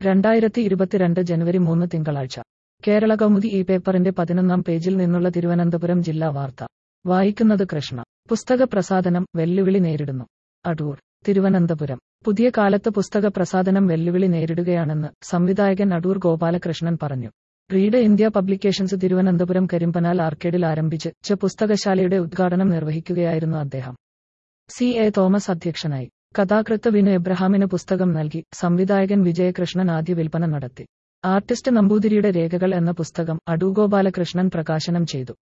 2022 ജനുവരി 3 തിങ്കളാഴ്ച കേരള കൗമുദി ഈ പേപ്പറിന്റെ 11-ാം പേജിൽ നിന്നുള്ള തിരുവനന്തപുരം ജില്ലാ വാർത്ത വായിക്കുന്നത് കൃഷ്ണ. പുസ്തക പ്രസാധനം വെല്ലുവിളി നേരിടുന്നു. അടൂർ. തിരുവനന്തപുരം. പുതിയ കാലത്ത് പുസ്തക പ്രസാധനം വെല്ലുവിളി നേരിടുകയാണെന്ന് സംവിധായകൻ അടൂർ ഗോപാലകൃഷ്ണൻ പറഞ്ഞു. Read India publications Thiruvananthapuram Karimpanal ആർക്കേഡിൽ ആരംഭിച്ച പുസ്തകശാലയുടെ ഉദ്ഘാടനം നിർവഹിക്കുകയായിരുന്നു അദ്ദേഹം. CA തോമസ് അധ്യക്ഷനായി. കഥാകൃത്ത് വിനു എബ്രഹാമിന് പുസ്തകം നൽകി. സംവിധായകൻ വിജയകൃഷ്ണൻ ആദ്യ വിൽപ്പന നടത്തി. ആർട്ടിസ്റ്റ് നമ്പൂതിരിയുടെ രേഖകൾ എന്ന പുസ്തകം അടൂർ ഗോപാലകൃഷ്ണൻ പ്രകാശനം ചെയ്തു.